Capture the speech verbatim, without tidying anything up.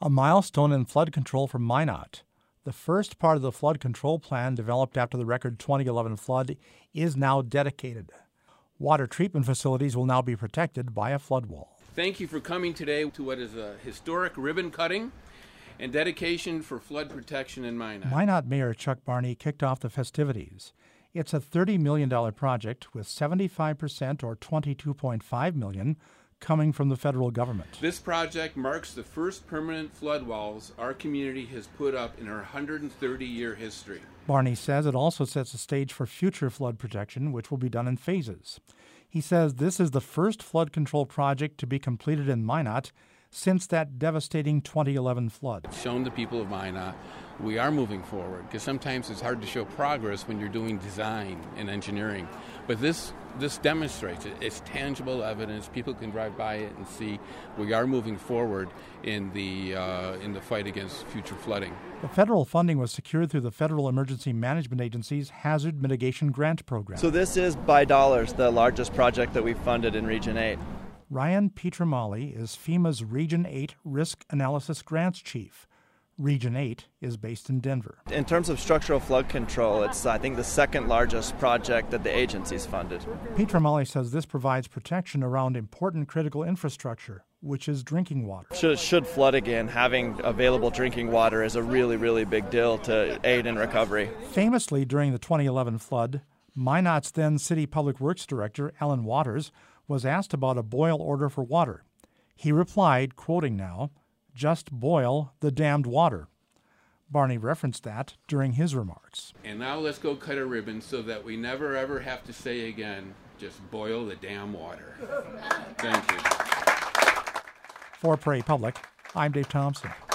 A milestone in flood control for Minot. The first part of the flood control plan developed after the record twenty eleven flood is now dedicated. Water treatment facilities will now be protected by a flood wall. Thank you for coming today to what is a historic ribbon cutting and dedication for flood protection in Minot. Minot Mayor Chuck Barney kicked off the festivities. It's a thirty million dollars project with seventy-five percent or twenty-two point five million dollars coming from the federal government. This project marks the first permanent flood walls our community has put up in our one hundred thirty year history. Barney says it also sets a stage for future flood protection, which will be done in phases. He says this is the first flood control project to be completed in Minot since that devastating twenty eleven flood. It's shown the people of Minot we are moving forward, because sometimes it's hard to show progress when you're doing design and engineering. But this this demonstrates it. It's tangible evidence. People can drive by it and see we are moving forward in the uh, in the fight against future flooding. The federal funding was secured through the Federal Emergency Management Agency's Hazard Mitigation Grant Program. So this is, by dollars, the largest project that we've funded in Region eight. Ryan Pietramali is FEMA's Region eight Risk Analysis Grants Chief. Region eight is based in Denver. In terms of structural flood control, it's, I think, the second largest project that the agency's funded. Pietramali says this provides protection around important critical infrastructure, which is drinking water. Should, should flood again, having available drinking water is a really, really big deal to aid in recovery. Famously, during the twenty eleven flood, Minot's then City Public Works Director, Alan Waters, was asked about a boil order for water. He replied, quoting now, "Just boil the damned water." Barney referenced that during his remarks. And now let's go cut a ribbon so that we never ever have to say again, just boil the damn water. Thank you. For Prairie Public, I'm Dave Thompson.